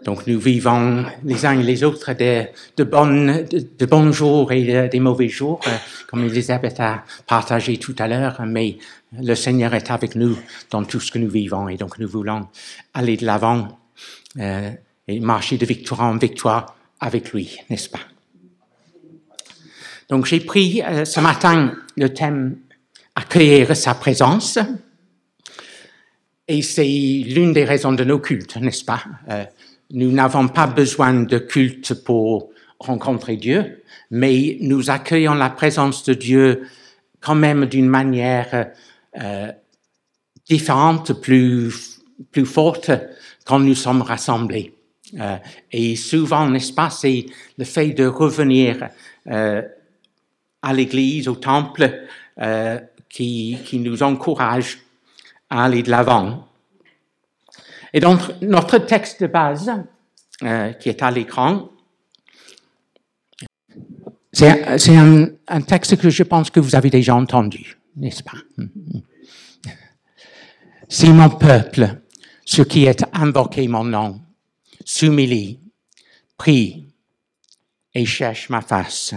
Donc nous vivons les uns et les autres de bons jours et des mauvais jours, comme Elisabeth a partagé tout à l'heure, mais le Seigneur est avec nous dans tout ce que nous vivons et donc nous voulons aller de l'avant et marcher de victoire en victoire avec lui, n'est-ce pas? Donc j'ai pris ce matin le thème « Accueillir sa présence » et c'est l'une des raisons de nos cultes, n'est-ce pas? Nous n'avons pas besoin de culte pour rencontrer Dieu, mais nous accueillons la présence de Dieu quand même d'une manière différente, plus forte quand nous sommes rassemblés. Et souvent, n'est-ce pas, c'est le fait de revenir à l'église, au temple, qui nous encourage à aller de l'avant. Et donc, notre texte de base, qui est à l'écran, c'est un texte que je pense que vous avez déjà entendu, n'est-ce pas? Si mon peuple, ce qui est invoqué mon nom, s'humilie, prie et cherche ma face,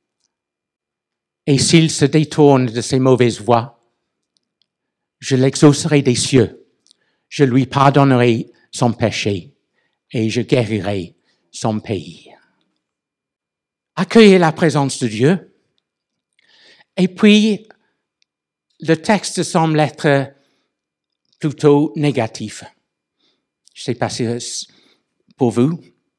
et s'il se détourne de ses mauvaises voies, je l'exaucerai des cieux. Je lui pardonnerai son péché et je guérirai son pays. Accueillez la présence de Dieu. Et puis, le texte semble être plutôt négatif. Je ne sais pas si c'est pour vous.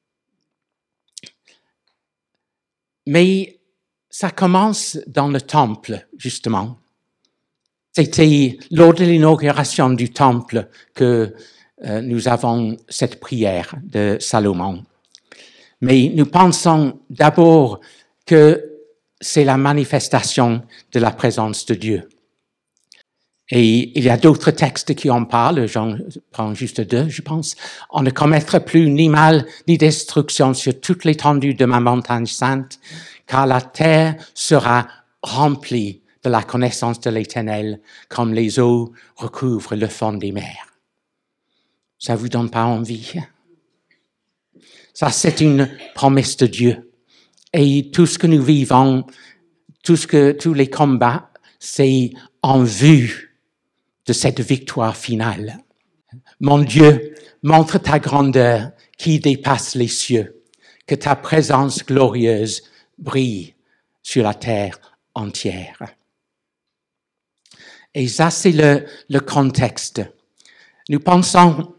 Mais ça commence dans le temple, justement. C'était lors de l'inauguration du temple que nous avons cette prière de Salomon. Mais nous pensons d'abord que c'est la manifestation de la présence de Dieu. Et il y a d'autres textes qui en parlent, j'en prends juste 2, je pense. On ne commettra plus ni mal ni destruction sur toute l'étendue de ma montagne sainte, car la terre sera remplie de la connaissance de l'Éternel, comme les eaux recouvrent le fond des mers. Ça vous donne pas envie? Ça, c'est une promesse de Dieu. Et tout ce que nous vivons, tous les combats, c'est en vue de cette victoire finale. Mon Dieu, montre ta grandeur qui dépasse les cieux, que ta présence glorieuse brille sur la terre entière. Et ça, c'est le contexte. Nous pensons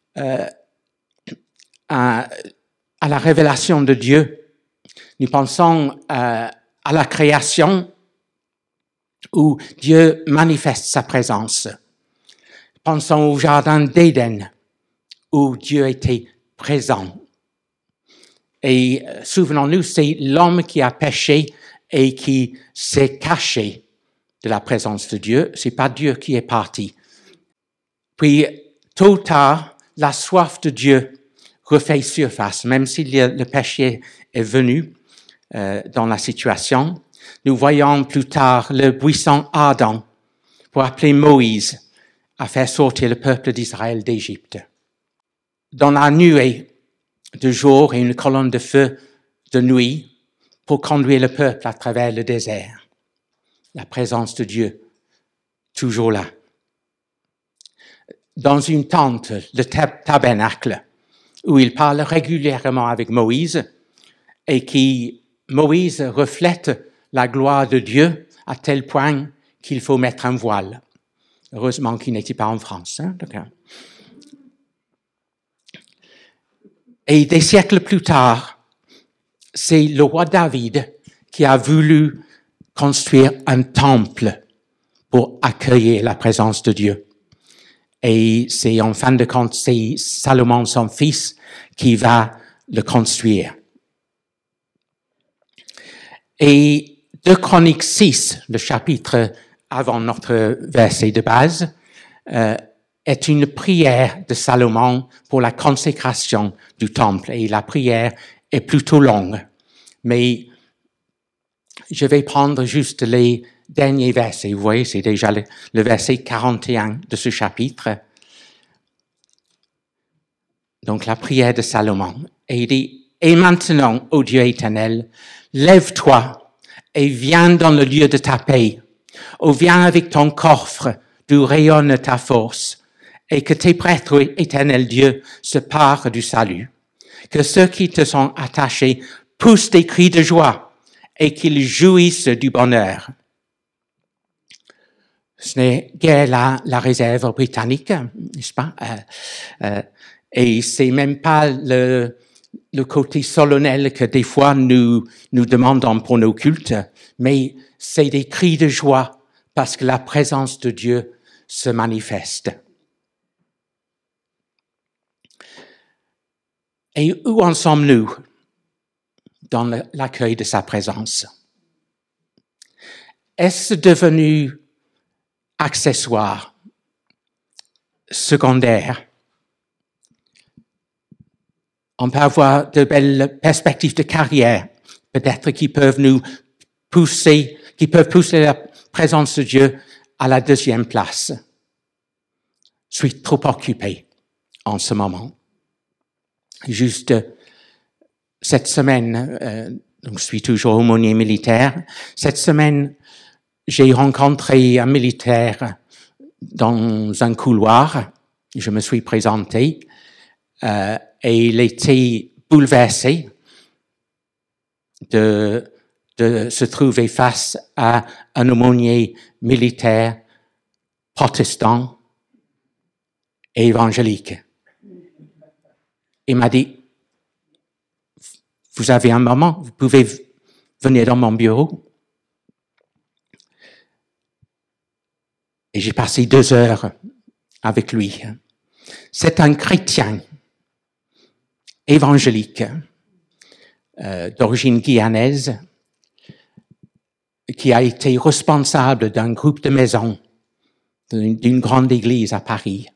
à la révélation de Dieu. Nous pensons à la création où Dieu manifeste sa présence. Pensons au jardin d'Éden où Dieu était présent. Et souvenons-nous, c'est l'homme qui a péché et qui s'est caché de la présence de Dieu, c'est pas Dieu qui est parti. Puis, tôt ou tard, la soif de Dieu refait surface, même si le péché est venu dans la situation. Nous voyons plus tard le buisson ardent pour appeler Moïse à faire sortir le peuple d'Israël d'Égypte. Dans la nuée de jour et une colonne de feu de nuit pour conduire le peuple à travers le désert. La présence de Dieu, toujours là. Dans une tente, le tabernacle, où il parle régulièrement avec Moïse et Moïse reflète la gloire de Dieu à tel point qu'il faut mettre un voile. Heureusement qu'il n'était pas en France. Et des siècles plus tard, c'est le roi David qui a voulu construire un temple pour accueillir la présence de Dieu. Et c'est en fin de compte, c'est Salomon, son fils, qui va le construire. Et 2 Chroniques 6, le chapitre avant notre verset de base, est une prière de Salomon pour la consécration du temple. Et la prière est plutôt longue. Mais je vais prendre juste les derniers versets. Vous voyez, c'est déjà le verset 41 de ce chapitre. Donc la prière de Salomon. Et il dit, et maintenant, ô Dieu éternel, lève-toi et viens dans le lieu de ta paix. Ou viens avec ton coffre d'où rayonne ta force. Et que tes prêtres, éternel Dieu, se parent du salut. Que ceux qui te sont attachés poussent des cris de joie et qu'ils jouissent du bonheur. Ce n'est guère la réserve britannique, n'est-ce pas? Et c'est même pas le côté solennel que des fois nous demandons pour nos cultes, mais c'est des cris de joie parce que la présence de Dieu se manifeste. Et où en sommes-nous dans l'accueil de sa présence? Est-ce devenu accessoire, secondaire? On peut avoir de belles perspectives de carrière, peut-être qui peuvent nous pousser, qui peuvent pousser la présence de Dieu à la deuxième place. Je suis trop occupé en ce moment. Juste cette semaine, donc je suis toujours aumônier militaire. Cette semaine, j'ai rencontré un militaire dans un couloir. Je me suis présenté et il était bouleversé de se trouver face à un aumônier militaire protestant et évangélique. Il m'a dit, vous avez un moment, vous pouvez venir dans mon bureau. Et j'ai passé 2 heures avec lui. C'est un chrétien évangélique d'origine guyanaise qui a été responsable d'un groupe de maisons d'une grande église à Paris.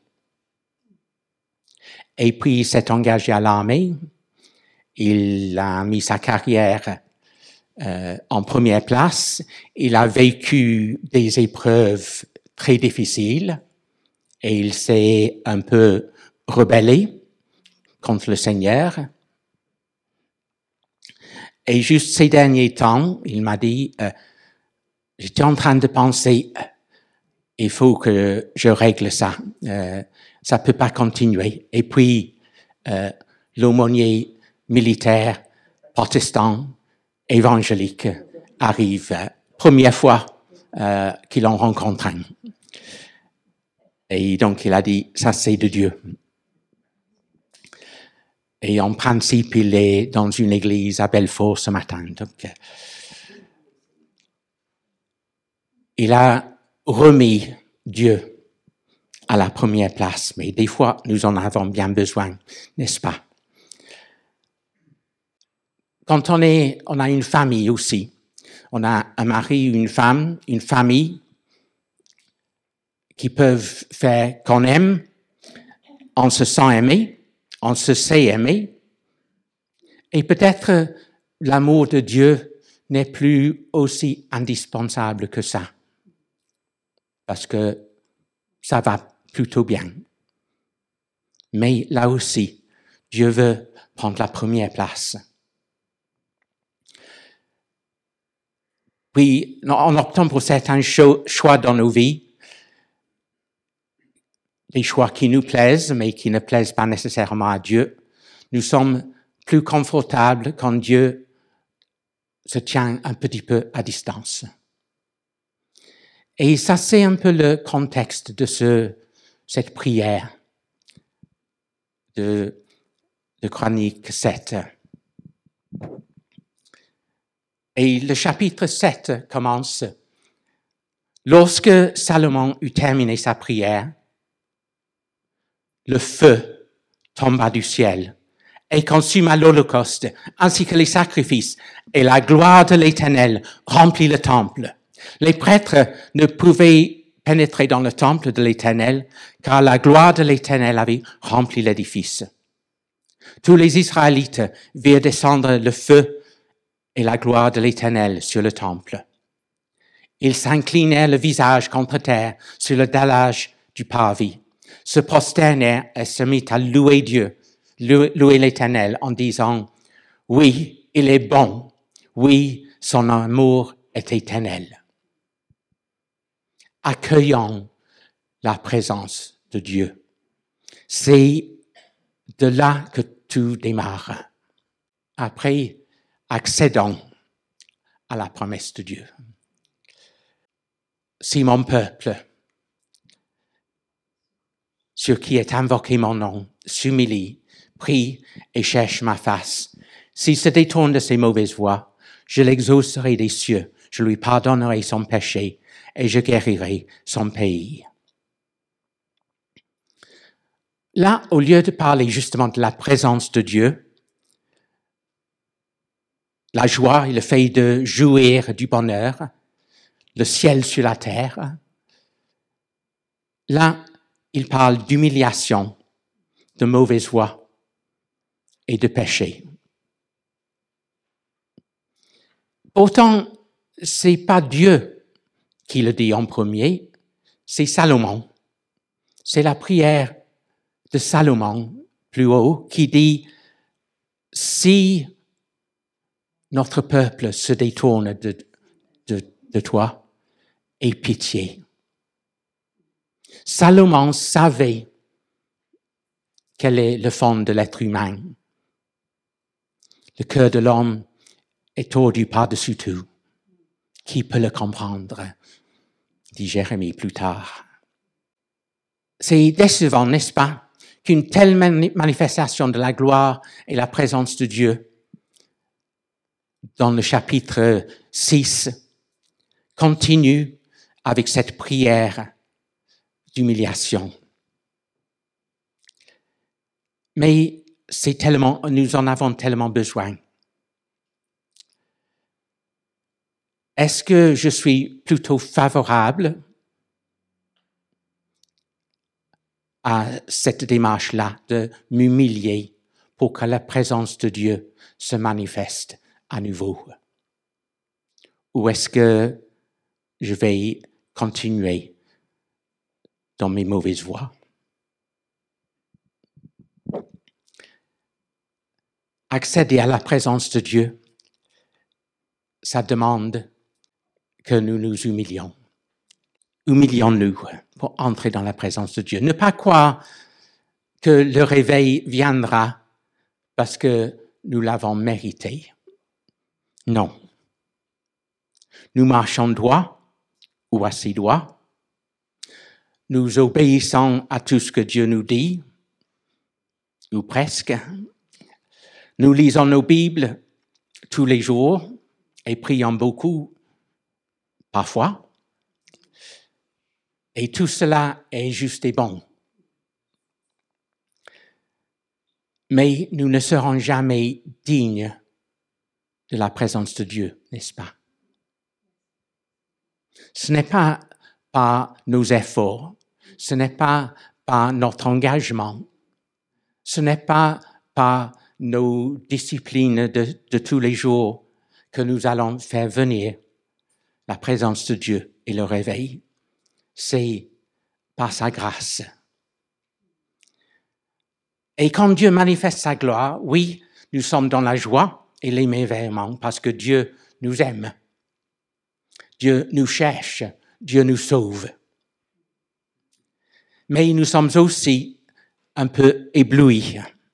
Et puis, il s'est engagé à l'armée. Il a mis sa carrière en première place. Il a vécu des épreuves très difficiles et il s'est un peu rebellé contre le Seigneur. Et juste ces derniers temps, il m'a dit, j'étais en train de penser, il faut que je règle ça. Ça peut pas continuer. Et puis, l'aumônier militaire protestant évangélique arrive. Première fois qu'il en rencontre un. Et donc, il a dit, ça c'est de Dieu. Et en principe, il est dans une église à Belfort ce matin. Donc, il a remis Dieu à la première place, mais des fois, nous en avons bien besoin, n'est-ce pas? Quand on a une famille aussi, on a un mari, une femme, une famille qui peuvent faire qu'on aime, on se sent aimé, on se sait aimé, et peut-être l'amour de Dieu n'est plus aussi indispensable que ça, parce que ça va plutôt bien. Mais là aussi, Dieu veut prendre la première place. Puis, en optant pour certains choix dans nos vies, des choix qui nous plaisent, mais qui ne plaisent pas nécessairement à Dieu, nous sommes plus confortables quand Dieu se tient un petit peu à distance. Et ça, c'est un peu le contexte de cette prière de Chronique 7. Et le chapitre 7 commence. Lorsque Salomon eut terminé sa prière, le feu tomba du ciel et consuma l'holocauste, ainsi que les sacrifices, et la gloire de l'Éternel remplit le temple. Les prêtres ne pouvaient pénétrer dans le temple de l'Éternel, car la gloire de l'Éternel avait rempli l'édifice. Tous les Israélites virent descendre le feu et la gloire de l'Éternel sur le temple. Ils s'inclinèrent le visage contre terre sur le dallage du parvis, se prosternèrent et se mirent à louer Dieu, louer l'Éternel en disant, oui, il est bon, oui, son amour est éternel. Accueillons la présence de Dieu. C'est de là que tout démarre. Après, accédons à la promesse de Dieu. Si mon peuple, sur qui est invoqué mon nom, s'humilie, prie et cherche ma face, s'il se détourne de ses mauvaises voies, je l'exaucerai des cieux, je lui pardonnerai son péché et je guérirai son pays. Là, au lieu de parler justement de la présence de Dieu, la joie et le fait de jouir du bonheur, le ciel sur la terre, là, il parle d'humiliation, de mauvaise voie et de péché. Pourtant, c'est pas Dieu qui le dit en premier, c'est Salomon. C'est la prière de Salomon, plus haut, qui dit « Si notre peuple se détourne de toi, aie pitié. » Salomon savait quel est le fond de l'être humain. Le cœur de l'homme est tordu par-dessus tout. Qui peut le comprendre? Dit Jérémie plus tard. C'est décevant, n'est-ce pas, qu'une telle manifestation de la gloire et la présence de Dieu dans le chapitre 6 continue avec cette prière d'humiliation. Mais nous en avons tellement besoin. Est-ce que je suis plutôt favorable à cette démarche-là de m'humilier pour que la présence de Dieu se manifeste à nouveau? Ou est-ce que je vais continuer dans mes mauvaises voies? Accéder à la présence de Dieu, ça demande que nous nous humilions. Humilions-nous pour entrer dans la présence de Dieu. Ne pas croire que le réveil viendra parce que nous l'avons mérité. Non. Nous marchons droit ou assez droit. Nous obéissons à tout ce que Dieu nous dit, ou presque. Nous lisons nos Bibles tous les jours et prions beaucoup, parfois. Et tout cela est juste et bon. Mais nous ne serons jamais dignes de la présence de Dieu, n'est-ce pas? Ce n'est pas par nos efforts, ce n'est pas par notre engagement, ce n'est pas par nos disciplines de tous les jours que nous allons faire venir la présence de Dieu et le réveil. C'est par sa grâce. Et quand Dieu manifeste sa gloire, oui, nous sommes dans la joie et l'émerveillement parce que Dieu nous aime. Dieu nous cherche, Dieu nous sauve. Mais nous sommes aussi un peu éblouis.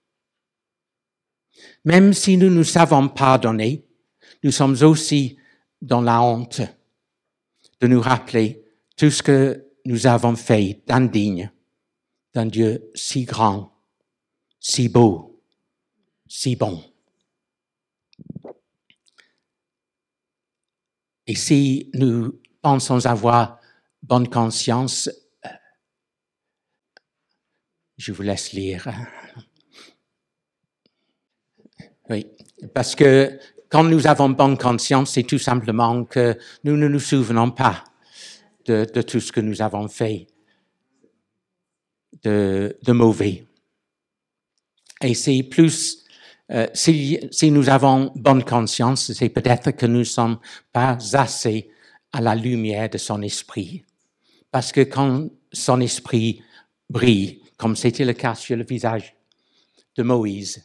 Même si nous nous savons pardonner, nous sommes aussi dans la honte de nous rappeler tout ce que nous avons fait d'indigne d'un Dieu si grand, si beau, si bon. Et si nous pensons avoir bonne conscience, je vous laisse lire. Oui, parce que quand nous avons bonne conscience, c'est tout simplement que nous ne nous souvenons pas de tout ce que nous avons fait de mauvais. Et c'est plus, si nous avons bonne conscience, c'est peut-être que nous ne sommes pas assez à la lumière de son esprit. Parce que quand son esprit brille, comme c'était le cas sur le visage de Moïse.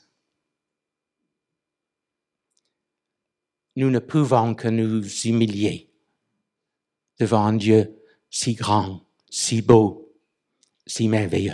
Nous ne pouvons que nous humilier devant un Dieu si grand, si beau, si merveilleux.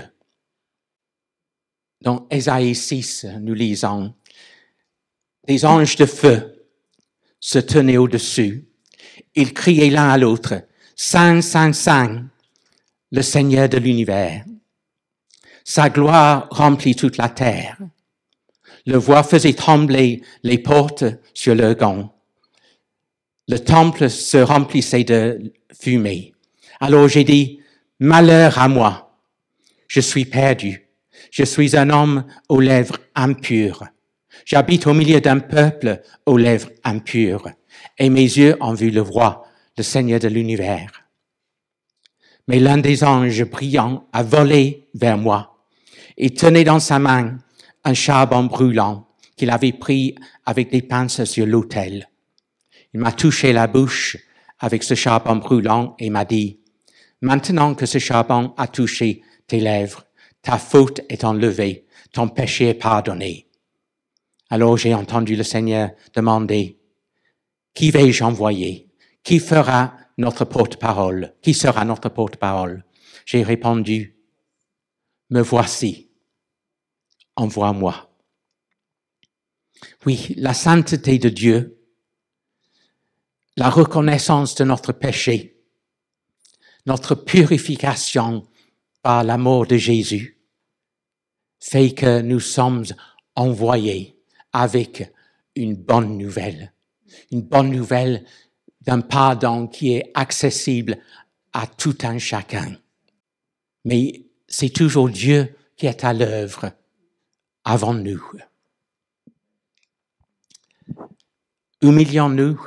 Dans Ésaïe 6, nous lisons « Des anges de feu se tenaient au-dessus. Ils criaient l'un à l'autre « Saint, Saint, Saint, le Seigneur de l'univers. Sa gloire remplit toute la terre. Le voix faisait trembler les portes sur leurs gonds. Le temple se remplissait de fumée. Alors j'ai dit, malheur à moi, je suis perdu. Je suis un homme aux lèvres impures. J'habite au milieu d'un peuple aux lèvres impures. Et mes yeux ont vu le roi, le Seigneur de l'univers. Mais l'un des anges brillants a volé vers moi et tenait dans sa main un charbon brûlant qu'il avait pris avec des pinces sur l'autel. Il m'a touché la bouche avec ce charbon brûlant et m'a dit, « Maintenant que ce charbon a touché tes lèvres, ta faute est enlevée, ton péché est pardonné. » Alors j'ai entendu le Seigneur demander, « Qui vais-je envoyer? Qui fera notre porte-parole? Qui sera notre porte-parole? » J'ai répondu, « Me voici, envoie-moi. » Oui, la sainteté de Dieu, la reconnaissance de notre péché, notre purification par la mort de Jésus, fait que nous sommes envoyés avec une bonne nouvelle d'un pardon qui est accessible à tout un chacun. Mais c'est toujours Dieu qui est à l'œuvre avant nous. Humilions-nous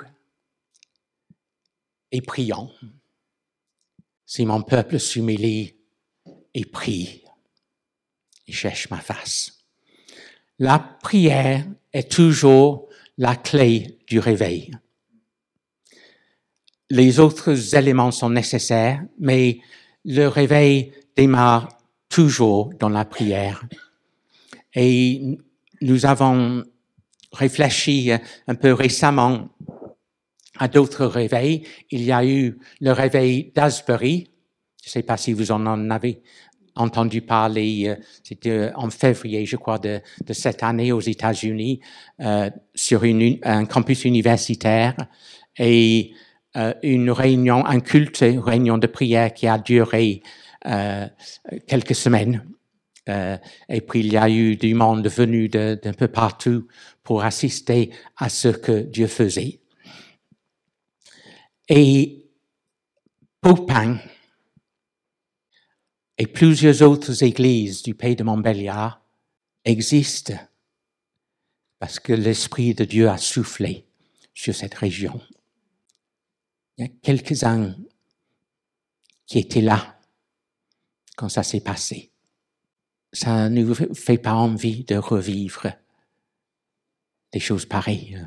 et prions. Si mon peuple s'humilie et prie et cherche ma face. La prière est toujours la clé du réveil. Les autres éléments sont nécessaires, mais le réveil démarre toujours dans la prière. Et nous avons réfléchi un peu récemment à d'autres réveils. Il y a eu le réveil d'Asbury. Je ne sais pas si vous en avez entendu parler. C'était en février, je crois, de cette année aux États-Unis, sur un campus universitaire. Et une réunion, un culte, une réunion de prière qui a duré quelques semaines. Et puis il y a eu du monde venu d'un peu partout pour assister à ce que Dieu faisait. Et Popin et plusieurs autres églises du pays de Montbéliard existent parce que l'Esprit de Dieu a soufflé sur cette région. Il y a quelques-uns qui étaient là quand ça s'est passé. Ça ne nous fait pas envie de revivre des choses pareilles.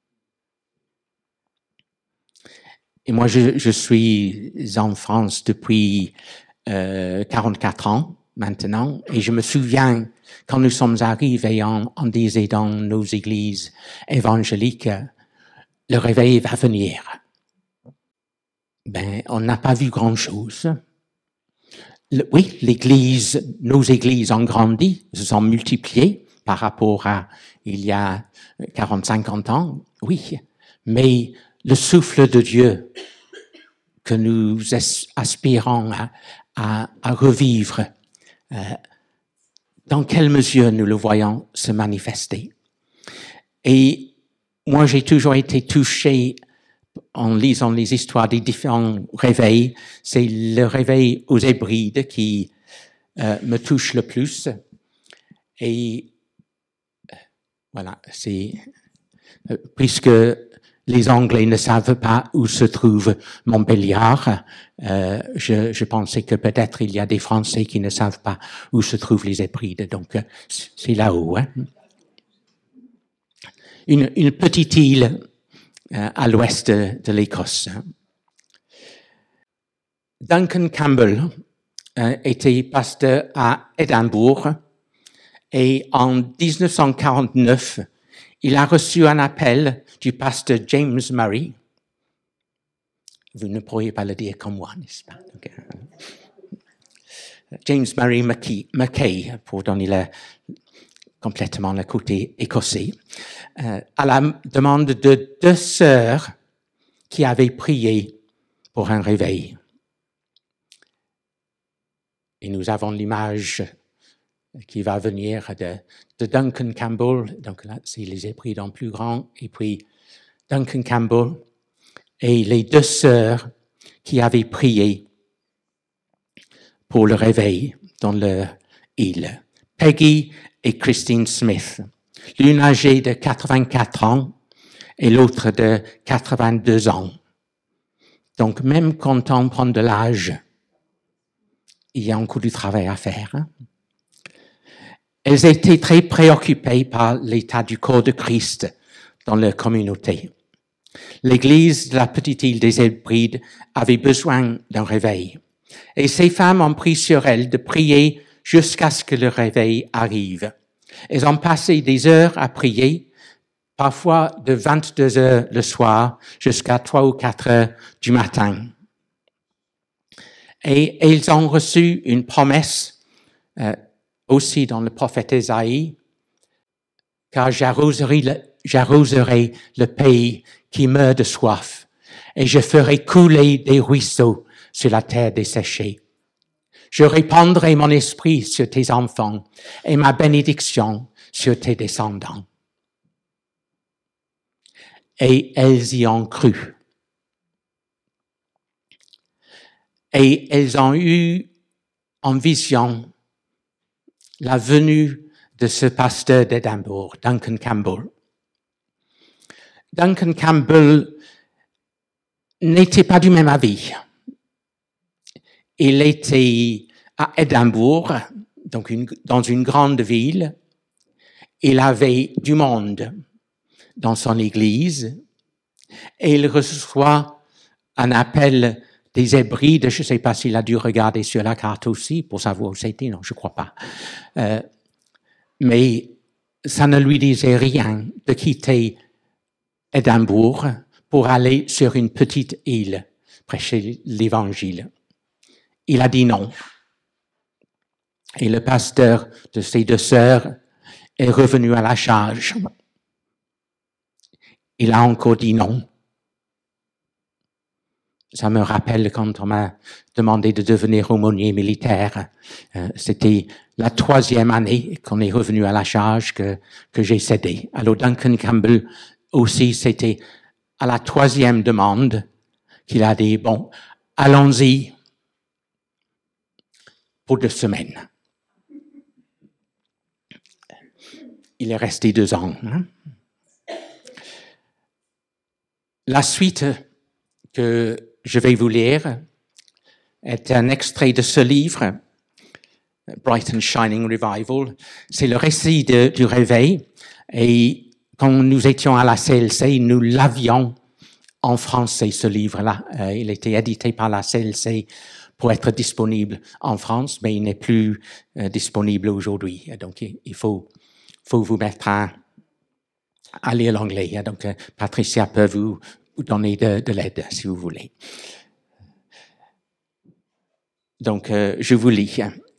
Et moi, je suis en France depuis 44 ans maintenant, et je me souviens quand nous sommes arrivés, on disait dans nos églises évangéliques, le réveil va venir. Ben, on n'a pas vu grand-chose. Oui, nos églises ont grandi, se sont multipliées par rapport à il y a 40-50 ans, oui, mais le souffle de Dieu que nous aspirons à revivre, dans quelle mesure nous le voyons se manifester? Et moi, j'ai toujours été touché en lisant les histoires des différents réveils. C'est le réveil aux Hébrides qui me touche le plus. Et voilà, c'est puisque les Anglais ne savent pas où se trouve Montbéliard, je pensais que peut-être il y a des Français qui ne savent pas où se trouvent les Hébrides. Donc, c'est là-haut. Hein. Une petite île à l'ouest de l'Écosse. Duncan Campbell était pasteur à Édimbourg Et en 1949, il a reçu un appel du pasteur James Murray. Vous ne pourriez pas le dire comme moi, n'est-ce pas? Okay. James Murray Mackay, pour donner complètement le côté écossais, à la demande de 2 sœurs qui avaient prié pour un réveil. Et nous avons l'image qui va venir de Duncan Campbell. Donc là, c'est les Hébrides en plus grand. Et puis Duncan Campbell et les 2 sœurs qui avaient prié pour le réveil dans leur île. Peggy et Christine Smith. L'une âgée de 84 ans et l'autre de 82 ans. Donc même quand on prend de l'âge, il y a encore du travail à faire. Hein? Elles étaient très préoccupées par l'état du corps de Christ dans leur communauté. L'Église de la petite île des Hébrides avait besoin d'un réveil. Et ces femmes ont pris sur elles de prier jusqu'à ce que le réveil arrive. Elles ont passé des heures à prier, parfois de 22 heures le soir jusqu'à 3 ou 4 heures du matin. Et elles ont reçu une promesse aussi dans le prophète Ésaïe, car j'arroserai le pays qui meurt de soif, et je ferai couler des ruisseaux sur la terre desséchée. Je répandrai mon esprit sur tes enfants et ma bénédiction sur tes descendants. Et elles y ont cru. Et elles ont eu en vision la venue de ce pasteur d'Édimbourg, Duncan Campbell. Duncan Campbell n'était pas du même avis. Il était à Édimbourg, donc dans une grande ville. Il avait du monde dans son église et il reçoit un appel des Hébrides. Je ne sais pas s'il a dû regarder sur la carte aussi pour savoir où c'était. Non, je ne crois pas. Mais ça ne lui disait rien de quitter Édimbourg pour aller sur une petite île prêcher l'Évangile. Il a dit non. Et le pasteur de ses 2 sœurs est revenu à la charge. Il a encore dit non. Ça me rappelle quand on m'a demandé de devenir aumônier militaire. C'était la 3e année qu'on est revenu à la charge que j'ai cédé. Alors Duncan Campbell aussi, c'était à la 3e demande qu'il a dit, bon, allons-y pour 2 semaines. Il est resté 2 ans. Hein? La suite que je vais vous lire est un extrait de ce livre, Bright and Shining Revival. C'est le récit du réveil. Et quand nous étions à la CLC, nous l'avions en français, ce livre-là. Il était édité par la CLC pour être disponible en France, mais il n'est plus disponible aujourd'hui. Donc, il faut vous mettre à lire l'anglais. Donc, Patricia peut vous donner de l'aide, si vous voulez. Donc, je vous lis.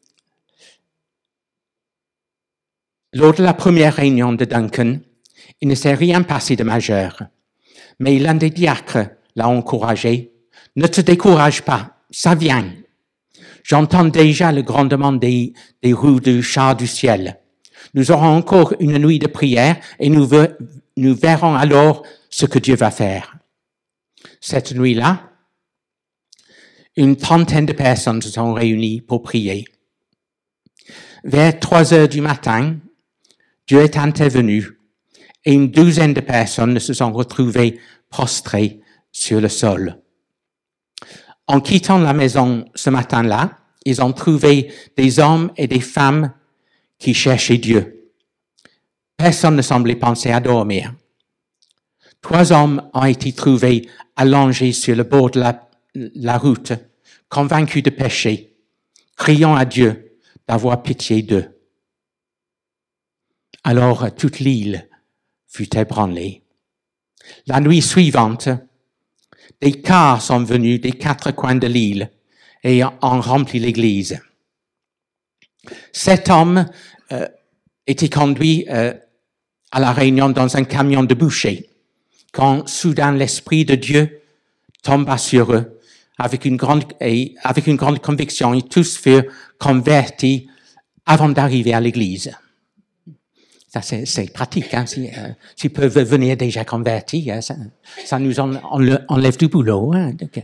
Lors de la première réunion de Duncan, il ne s'est rien passé de majeur. Mais l'un des diacres l'a encouragé. « Ne te décourage pas, ça vient. J'entends déjà le grondement des roues du char du ciel. Nous aurons encore une nuit de prière et nous verrons alors ce que Dieu va faire. » Cette nuit-là, une 30aine de personnes se sont réunies pour prier. Vers 3 heures du matin, Dieu est intervenu et une 12aine de personnes se sont retrouvées prostrées sur le sol. En quittant la maison ce matin-là, ils ont trouvé des hommes et des femmes qui cherchaient Dieu. Personne ne semblait penser à dormir. 3 hommes ont été trouvés allongés sur le bord de la route, convaincus de péché, criant à Dieu d'avoir pitié d'eux. Alors toute l'île fut ébranlée. La nuit suivante, des cars sont venus des 4 coins de l'île et ont rempli l'église. 7 hommes étaient conduits à la réunion dans un camion de boucher, quand soudain l'Esprit de Dieu tomba sur eux avec une grande conviction, et tous furent convertis avant d'arriver à l'église. Ça, c'est pratique, hein. S'ils peuvent venir déjà convertis, hein, ça nous enlève du boulot. Hein. Donc,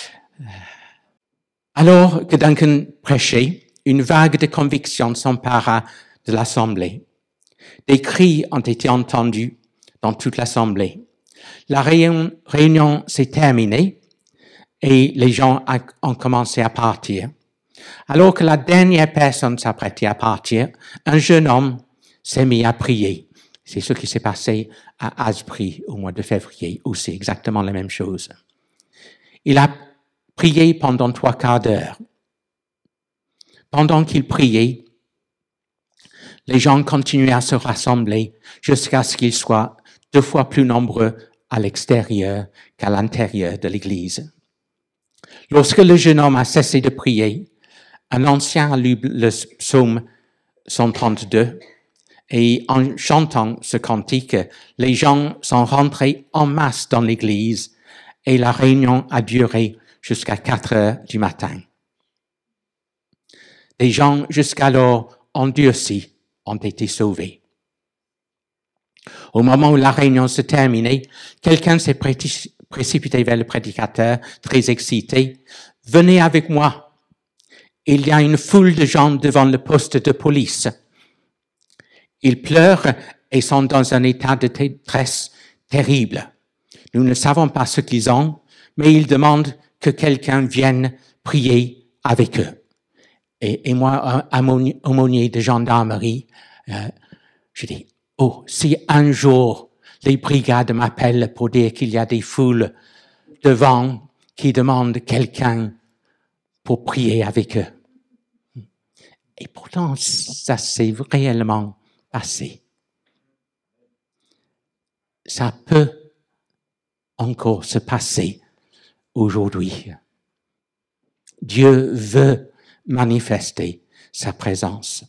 alors que Duncan prêchait, une vague de conviction s'empara de l'assemblée. Des cris ont été entendus dans toute l'assemblée. La réunion s'est terminée et les gens ont commencé à partir. Alors que la dernière personne s'apprêtait à partir, un jeune homme s'est mis à prier. C'est ce qui s'est passé à Asbury au mois de février, où c'est exactement la même chose. Il a prié pendant 3/4 d'heure. Pendant qu'il priait, les gens continuaient à se rassembler jusqu'à ce qu'ils soient 2 fois plus nombreux à l'extérieur qu'à l'intérieur de l'église. Lorsque le jeune homme a cessé de prier, un ancien a lu le psaume 132 et en chantant ce cantique, les gens sont rentrés en masse dans l'église et la réunion a duré jusqu'à 4 heures du matin. Des gens jusqu'alors endurcis ont été sauvés. Au moment où la réunion se terminait, quelqu'un s'est précipité vers le prédicateur, très excité. « Venez avec moi. Il y a une foule de gens devant le poste de police. Ils pleurent et sont dans un état de détresse terrible. Nous ne savons pas ce qu'ils ont, mais ils demandent que quelqu'un vienne prier avec eux. » Et moi, aumônier de gendarmerie, je dis, oh, si un jour les brigades m'appellent pour dire qu'il y a des foules devant qui demandent quelqu'un pour prier avec eux. Et pourtant, ça s'est réellement passé. Ça peut encore se passer aujourd'hui. Dieu veut manifester sa présence.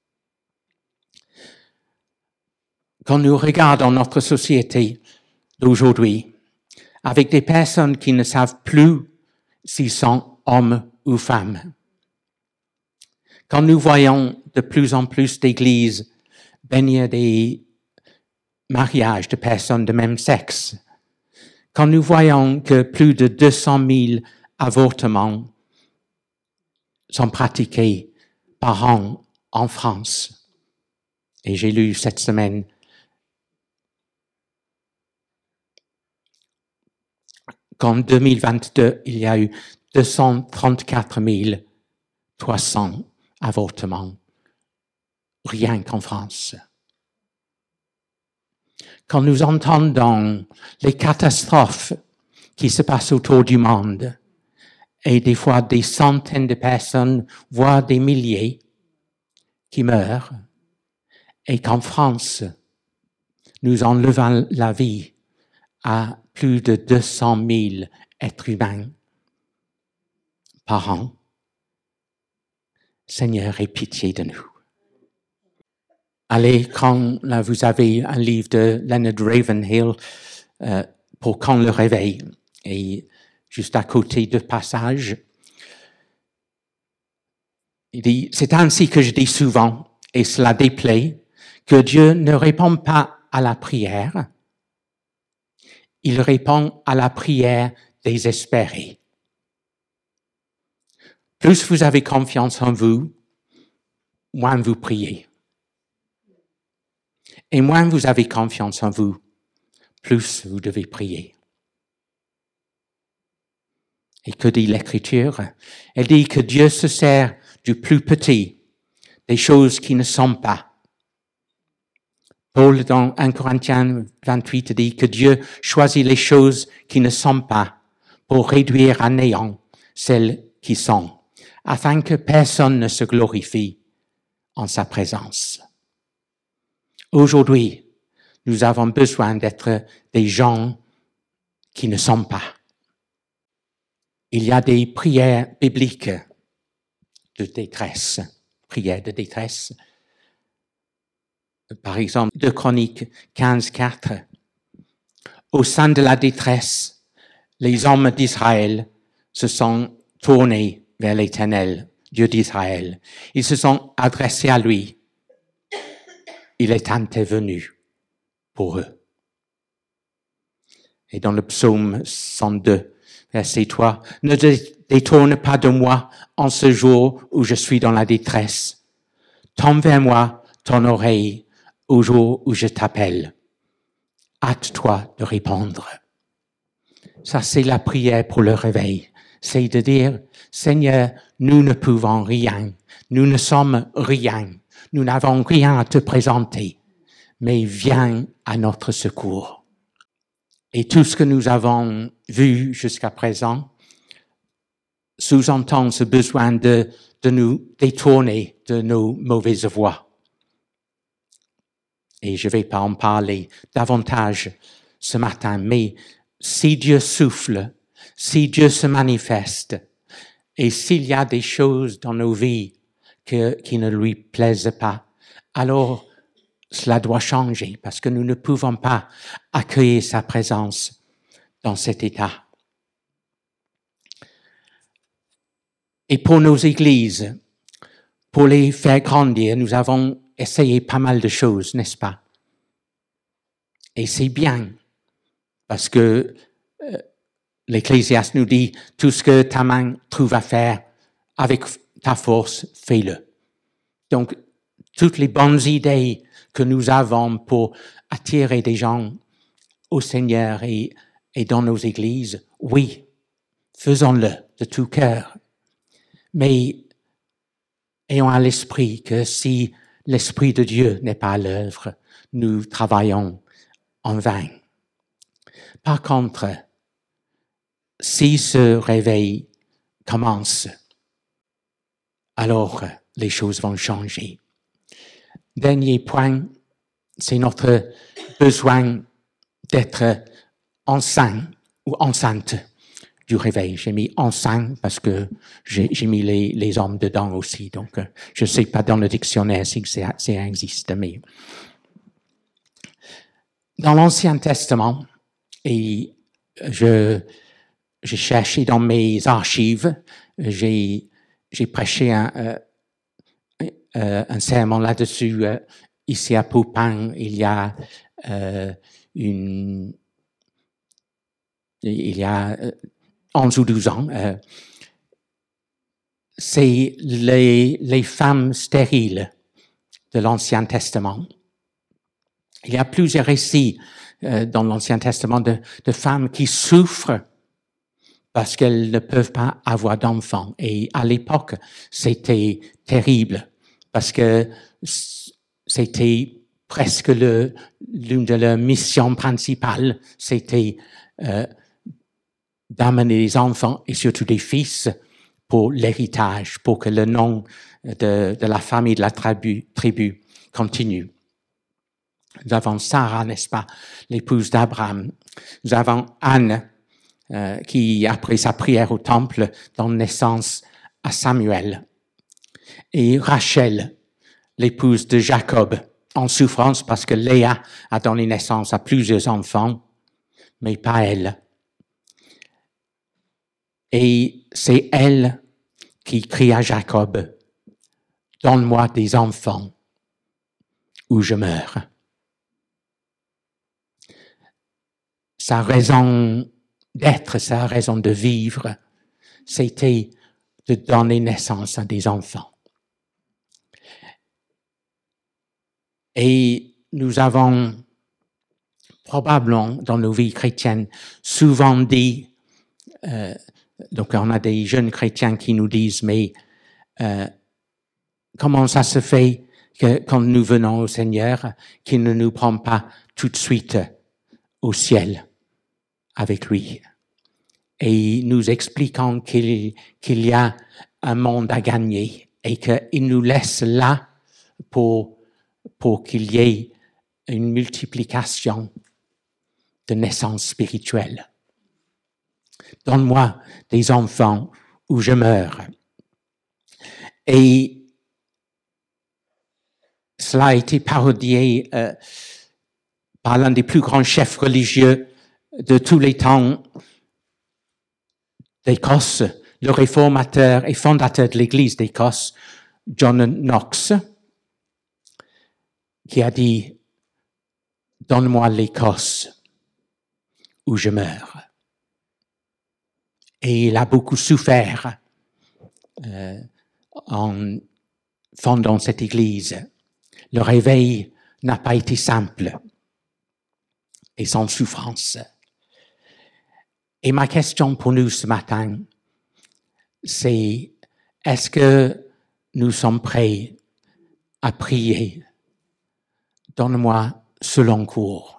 Quand nous regardons notre société d'aujourd'hui, avec des personnes qui ne savent plus s'ils sont hommes ou femmes, quand nous voyons de plus en plus d'églises bénir des mariages de personnes de même sexe, quand nous voyons que plus de 200 000 avortements sont pratiqués par an en France, et j'ai lu cette semaine qu'en 2022, il y a eu 234 300 avortements, rien qu'en France. Quand nous entendons les catastrophes qui se passent autour du monde, et des fois des centaines de personnes, voire des milliers, qui meurent, et qu'en France, nous enlevons la vie à plus de 200 000 êtres humains par an. Seigneur, aie pitié de nous. À l'écran, là, vous avez un livre de Leonard Ravenhill pour Quand le réveil. Et juste à côté de passage, il dit, c'est ainsi que je dis souvent, et cela déplaît, que Dieu ne répond pas à la prière, il répond à la prière désespérée. Plus vous avez confiance en vous, moins vous priez. Et moins vous avez confiance en vous, plus vous devez prier. Et que dit l'Écriture? Elle dit que Dieu se sert du plus petit, des choses qui ne sont pas. Paul, dans 1 Corinthiens 28, dit que Dieu choisit les choses qui ne sont pas pour réduire à néant celles qui sont, afin que personne ne se glorifie en sa présence. Aujourd'hui, nous avons besoin d'être des gens qui ne sont pas. Il y a des prières bibliques de détresse, prières de détresse. Par exemple, 2 Chroniques 15:4. Au sein de la détresse, les hommes d'Israël se sont tournés vers l'Éternel, Dieu d'Israël. Ils se sont adressés à lui. Il est intervenu pour eux. Et dans le psaume 102, verset 3, « Ne détourne pas de moi en ce jour où je suis dans la détresse. Tends vers moi ton oreille au jour où je t'appelle. Hâte-toi de répondre. » Ça, c'est la prière pour le réveil. C'est de dire, Seigneur, nous ne pouvons rien. Nous ne sommes rien. Nous n'avons rien à te présenter. Mais viens à notre secours. Et tout ce que nous avons vu jusqu'à présent sous-entend ce besoin de nous détourner de nos mauvaises voies. Et je ne vais pas en parler davantage ce matin, mais si Dieu souffle, si Dieu se manifeste, et s'il y a des choses dans nos vies qui ne lui plaisent pas, alors cela doit changer parce que nous ne pouvons pas accueillir sa présence dans cet état. Et pour nos églises, pour les faire grandir, nous avons essayé pas mal de choses, n'est-ce pas? Et c'est bien parce que l'Ecclésiaste nous dit tout ce que ta main trouve à faire avec ta force, fais-le. Donc, toutes les bonnes idées que nous avons pour attirer des gens au Seigneur et dans nos églises, oui, faisons-le de tout cœur. Mais ayons à l'esprit que si l'Esprit de Dieu n'est pas à l'œuvre, nous travaillons en vain. Par contre, si ce réveil commence, alors les choses vont changer. Dernier point, c'est notre besoin d'être enceinte du réveil. J'ai mis enceinte parce que j'ai mis les hommes dedans aussi. Donc, je ne sais pas dans le dictionnaire si ça existe, mais dans l'Ancien Testament, et j'ai cherché dans mes archives, j'ai prêché un sermon là-dessus ici à Poupin il y a 11 ou 12 ans. C'est les femmes stériles de l'Ancien Testament. Il y a plusieurs récits dans l'Ancien Testament de femmes qui souffrent parce qu'elles ne peuvent pas avoir d'enfants. Et à l'époque, c'était terrible parce que c'était presque l'une de leurs missions principales, c'était d'amener des enfants et surtout des fils pour l'héritage, pour que le nom de la famille, de la tribu continue. Nous avons Sarah, n'est-ce pas, l'épouse d'Abraham. Nous avons Anne, qui, après sa prière au temple, donne naissance à Samuel. Et Rachel, l'épouse de Jacob, en souffrance parce que Léa a donné naissance à plusieurs enfants, mais pas elle. Et c'est elle qui crie à Jacob, « Donne-moi des enfants ou je meurs. » Sa raison d'être, sa raison de vivre, c'était de donner naissance à des enfants. Et nous avons probablement, dans nos vies chrétiennes, souvent dit, donc on a des jeunes chrétiens qui nous disent, mais comment ça se fait que quand nous venons au Seigneur, qu'il ne nous prend pas tout de suite au ciel avec lui? Et nous expliquons qu'il y a un monde à gagner et qu'il nous laisse là pour qu'il y ait une multiplication de naissances spirituelles. Donne-moi des enfants ou je meurs. Et cela a été parodié par l'un des plus grands chefs religieux de tous les temps d'Écosse, le réformateur et fondateur de l'Église d'Écosse, John Knox, qui a dit « Donne-moi l'Écosse où je meurs ». Et il a beaucoup souffert en fondant cette Église. Le réveil n'a pas été simple et sans souffrance. Et ma question pour nous ce matin, c'est est-ce que nous sommes prêts à prier? Donne-moi ce long cours.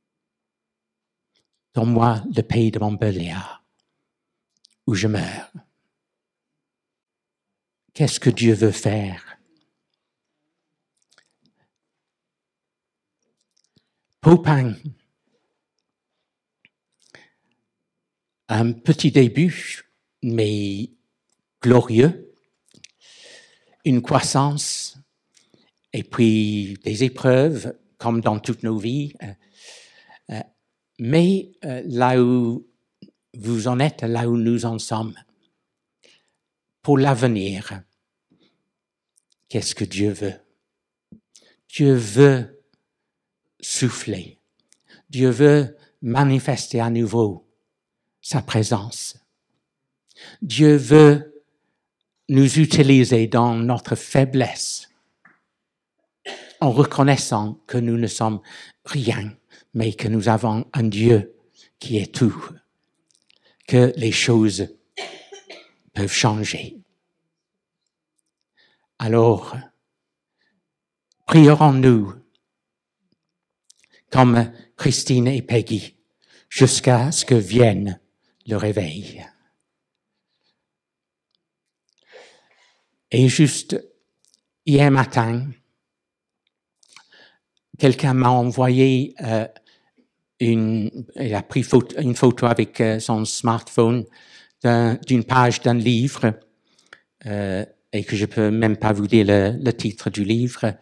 Donne-moi le pays de Montbéliard où je meurs. Qu'est-ce que Dieu veut faire? Popin, un petit début, mais glorieux, une croissance, et puis des épreuves, comme dans toutes nos vies. Mais là où vous en êtes, là où nous en sommes, pour l'avenir, qu'est-ce que Dieu veut? Dieu veut souffler. Dieu veut manifester à nouveau sa présence. Dieu veut nous utiliser dans notre faiblesse en reconnaissant que nous ne sommes rien, mais que nous avons un Dieu qui est tout, que les choses peuvent changer. Alors, prierons-nous comme Christine et Peggy jusqu'à ce que vienne le réveil. Et juste hier matin, quelqu'un m'a envoyé il a pris une photo avec son smartphone d'une page d'un livre et que je peux même pas vous dire le titre du livre.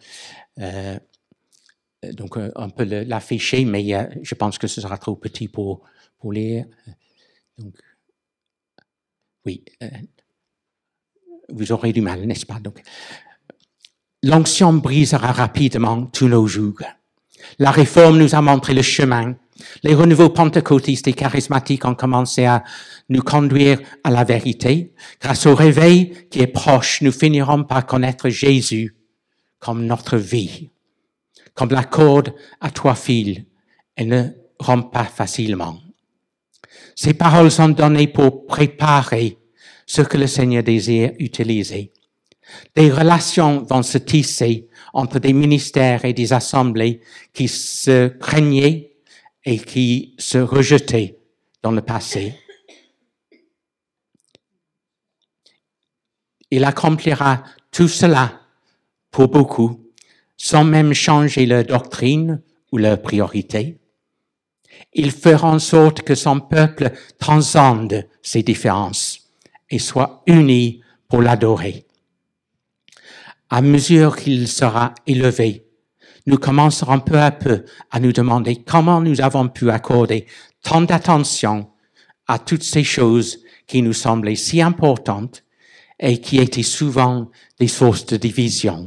Donc on peut l'afficher, mais je pense que ce sera trop petit pour lire. Donc, oui, vous aurez du mal, n'est-ce pas? Donc, l'onction brisera rapidement tous nos jougs. La réforme nous a montré le chemin. Les renouveaux pentecôtistes et charismatiques ont commencé à nous conduire à la vérité. Grâce au réveil qui est proche, nous finirons par connaître Jésus comme notre vie. Comme la corde à 3 fils, elle ne rompt pas facilement. Ces paroles sont données pour préparer ce que le Seigneur désire utiliser. Des relations vont se tisser entre des ministères et des assemblées qui se craignaient et qui se rejetaient dans le passé. Il accomplira tout cela pour beaucoup, sans même changer leur doctrine ou leur priorité. Il fera en sorte que son peuple transcende ses différences et soit uni pour l'adorer. À mesure qu'il sera élevé, nous commencerons peu à peu à nous demander comment nous avons pu accorder tant d'attention à toutes ces choses qui nous semblaient si importantes et qui étaient souvent des sources de division.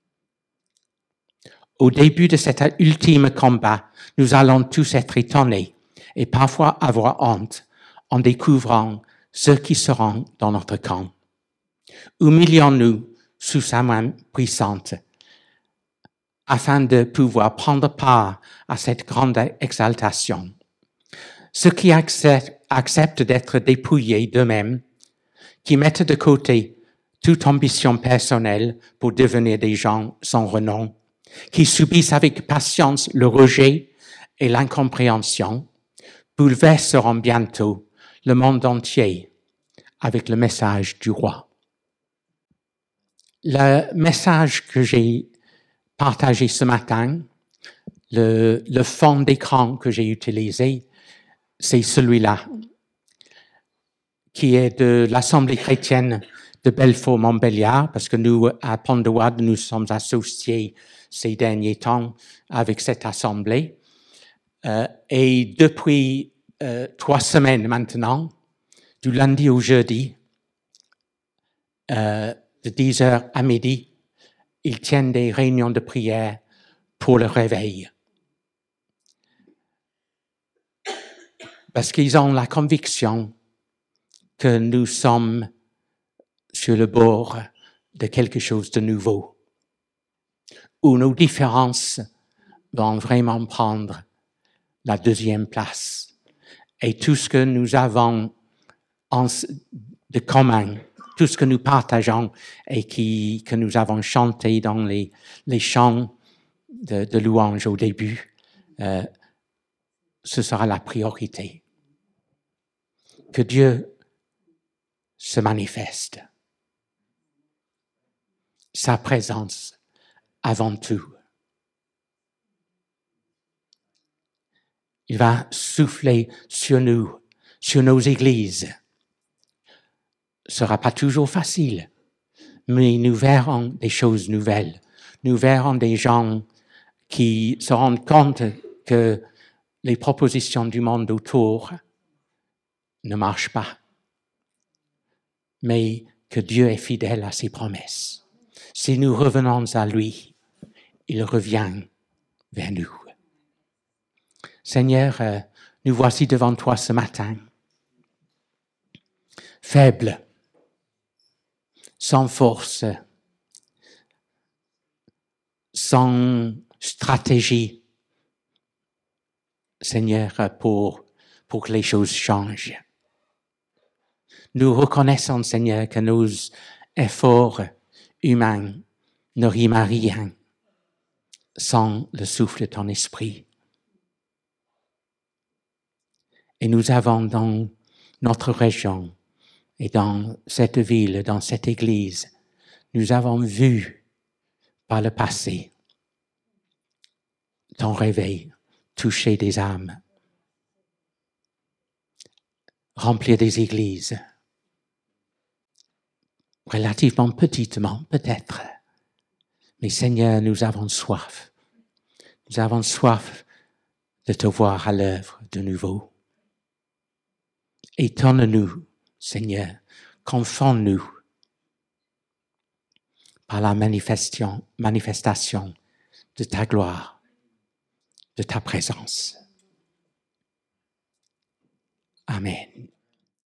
Au début de cet ultime combat, nous allons tous être étonnés et parfois avoir honte en découvrant ceux qui seront dans notre camp. Humilions-nous sous sa main puissante afin de pouvoir prendre part à cette grande exaltation. Ceux qui acceptent d'être dépouillés d'eux-mêmes, qui mettent de côté toute ambition personnelle pour devenir des gens sans renom, qui subissent avec patience le rejet et l'incompréhension, bouleverseront bientôt le monde entier avec le message du roi. Le message que j'ai partagé ce matin Le fond d'écran que j'ai utilisé, c'est celui-là, qui est de l'Assemblée chrétienne de Belfort-Montbéliard, parce que nous, à Pont-de-Wade, nous sommes associés ces derniers temps avec cette assemblée. Et depuis 3 semaines maintenant, du lundi au jeudi, de 10h à midi, ils tiennent des réunions de prière pour le réveil. Parce qu'ils ont la conviction que nous sommes sur le bord de quelque chose de nouveau, où nos différences vont vraiment prendre la deuxième place. Et tout ce que nous avons de commun, tout ce que nous partageons et que nous avons chanté dans les chants de louange au début, ce sera la priorité. Que Dieu se manifeste. Sa présence avant tout. Il va souffler sur nous, sur nos églises. Ce sera pas toujours facile, mais nous verrons des choses nouvelles. Nous verrons des gens qui se rendent compte que les propositions du monde autour ne marchent pas, mais que Dieu est fidèle à ses promesses. Si nous revenons à lui, il revient vers nous. Seigneur, nous voici devant toi ce matin, faibles, sans force, sans stratégie, Seigneur, pour que les choses changent. Nous reconnaissons, Seigneur, que nos efforts humains ne riment à rien sans le souffle de ton esprit. Et nous avons dans notre région et dans cette ville, dans cette église, nous avons vu par le passé ton réveil toucher des âmes, remplir des églises, relativement petitement peut-être. Mais Seigneur, nous avons soif. Nous avons soif de te voir à l'œuvre de nouveau. Étonne-nous, Seigneur, confonds-nous par la manifestation de ta gloire, de ta présence. Amen.